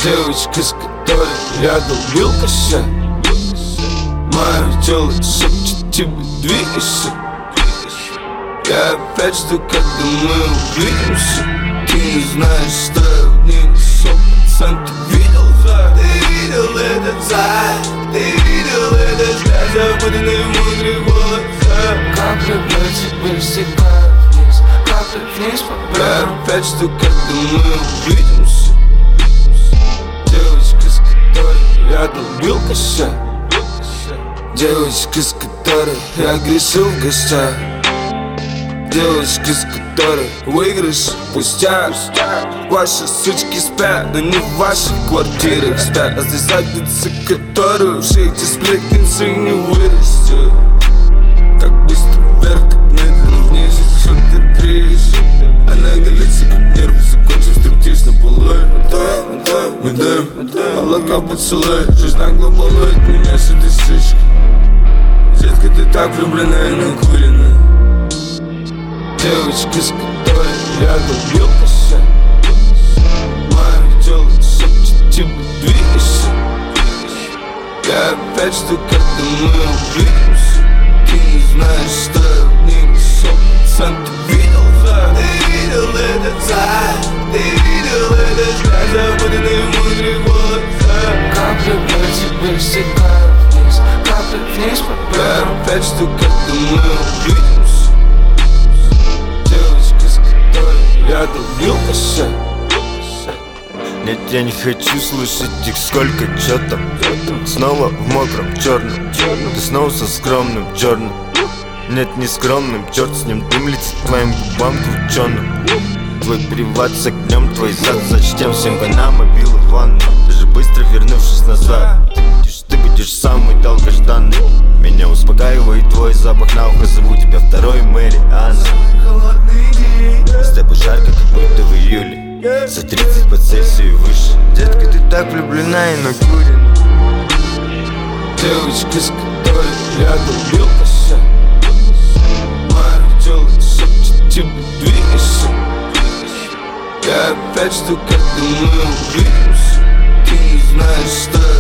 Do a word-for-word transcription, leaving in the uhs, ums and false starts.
Девочка, с которой я долбил кося, мое тело шепчет тебе двигайся. Я опять жду, когда мы увидимся. Ты не знаешь, что я в ней несу, пацан, ты видел зад? Ты видел этот зад? Ты видел этот зад? Запутанные мудрые глаза. Капли по тебе стекают вниз, капли вниз по бедрам. Я опять жду, когда мы увидимся. Девочка, с которой я долбил кося, девочка, с которой я грешил в гостях, девочка, с которой выигрыш пустяк. Ваши сучки спят, но не в ваших квартирах спят. А здесь задница, которую все эти сплетницы не вырастет. Так быстро вверх, так медленно вниз, что ты трешь. Она голится, как нервы, закончив стриптиз на полу. Мы даем молока поцелуй. Жизнь нагло балует меня с этой сучкой. Детка, ты так влюблена и накурена. Девочка, с которой я долбил кося, мое тело шепчет тебе двигайся. Я опять жду, когда мы увидимся. Ты не знаешь, что я в ней несу, пацан, ты видел зад? Ты видел этот зад? Ты видел этот зад? Запутанные мудрые глаза. Капли по тебе стекают вниз, капли вниз по бедрам. Я опять жду, когда мы увидимся. Девочка, с которой я долбил кося. Нет, я не хочу слушать их, сколько чё там. Снова в мокром черном, ты снова со скромным черным. Нет, не скромным, черт с ним, дым летит к твоим губам крученым. Твой приват с огнем, твой зад зачтем всем война, мобилы в ванну. Даже быстро вернувшись назад, ты будешь, ты будешь самый долгожданный. Меня успокаивает твой запах на ухо, зову тебя второй Мэри Анна. С тобой жарко, как будто в июле, за тридцать по Цельсию и выше. Детка, ты так влюблена и накурена. Девочка, с которой я долбил кося, мое тело шепчет тебе двигайся. Я опять жду, когда мы увидимся. Ты не знаешь, что